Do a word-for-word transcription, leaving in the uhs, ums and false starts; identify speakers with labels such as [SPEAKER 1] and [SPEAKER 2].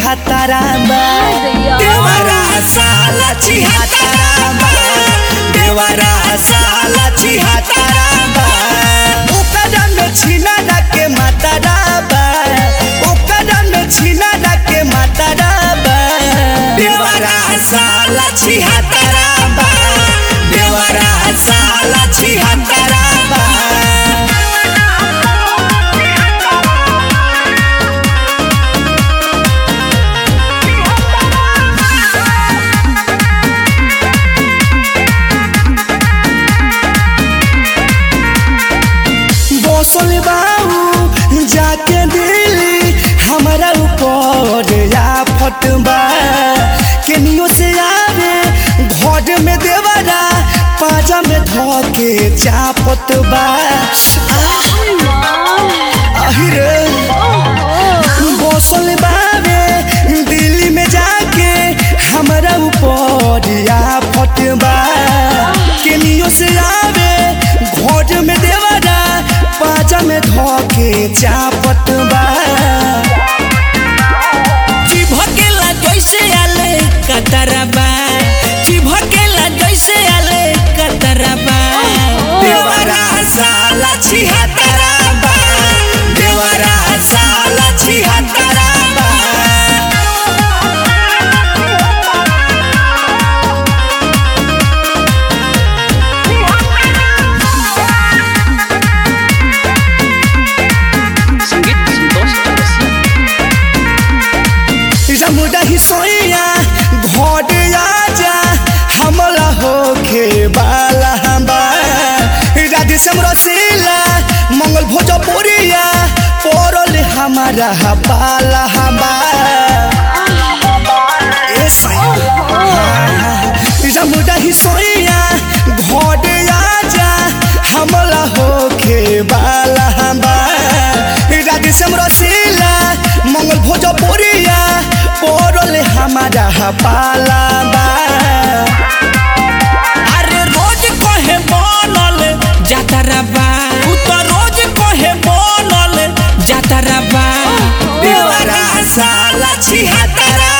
[SPEAKER 1] छिहत्तरा बा देवरा साला छिहत्तरा बा देवरा साला छिहत्तरा बा ओकरा में छिनारा के मातारा बा ओकरा में छिनारा के मातारा बा देवरा साला छिहत्तरा बा देवरा साला छिहत्तरा बा बसल बाऊ जाके दिल्ली हमारा ऊपर आफत बा केनियो से आवे घर में देवरा पाजा में धोके चापत बा अहिरे बसल बावे दिल्ली में जाके हमारा ऊपर आफत बा केनियो से आवे घर में देवरा पाजा में धोके चापत बा
[SPEAKER 2] चिभकेला जैसे आले कतरबा चिभकेला जैसे आले कतरबा
[SPEAKER 1] देवरा साला छिहत्तरा बा देवरा साला छिहत्तरा बा रमुदा ही सोया घोड़ आजा हमला होके बाला हम्बा राधे समरसीला मंगल भोजपुरिया पोरल हमारा बाला हम्बा रमुदा ही सोया घोड़ आजा हमला होके बाला हम्बा राधे समरसीला मंगल भोजपुरिया पोरल हमारा बाला बा
[SPEAKER 2] अरे रोज कहे बनल जातरबा उ तो रोज कहे बनल जातरबा
[SPEAKER 1] देवरा साला छिहत्तरा